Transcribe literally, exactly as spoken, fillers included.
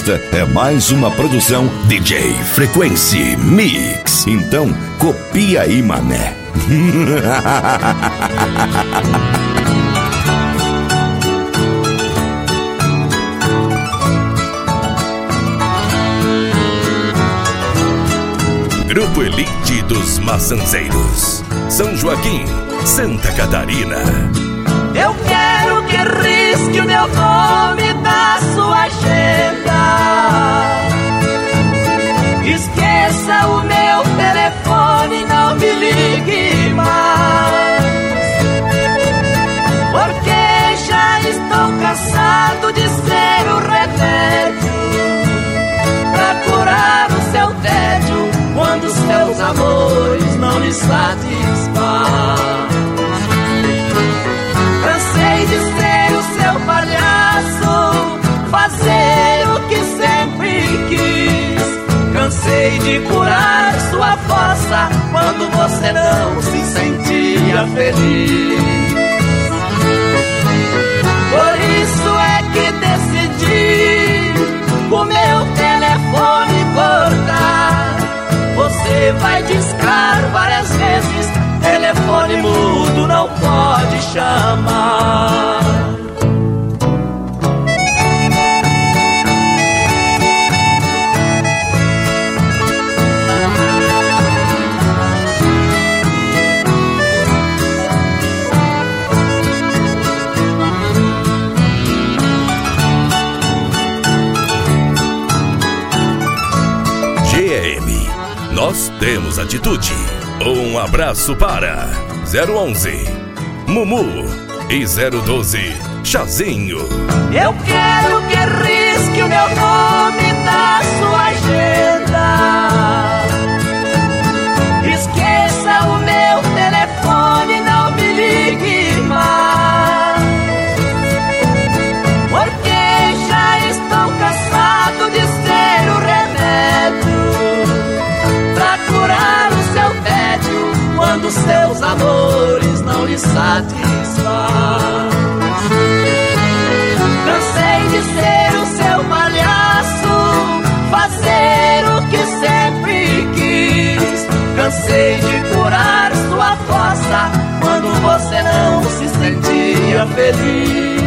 Esta é mais uma produção D J Frequency Mix. Então, copia aí, mané. Grupo Elite dos Maçanzeiros, São Joaquim, Santa Catarina. Eu quero que risque o meu nome da sua agenda. Esqueça o meu telefone, não me ligue mais, porque já estou cansado de ser o remédio pra curar o seu tédio quando seus amores não lhe satisfazem. Cansei de ser o seu palhaço, fazer o que sempre quis. Cansei de curar sua fossa quando você não se sentia feliz. Por isso é que decidi o meu telefone cortar. Você vai discar várias vezes, telefone mudo não pode chamar. G M, nós temos atitude. Um abraço para zero onze Mumu e zero doze Chazinho. Eu quero que risque o meu nome da sua agenda. Esqueça o meu telefone, não me ligue mais, porque já estou cansado de ser o remédio pra curar o seu tédio quando seus amores não lhe satisfazem. Cansei de ser o seu palhaço, fazer o que sempre quis. Cansei de curar sua fossa quando você não se sentia feliz.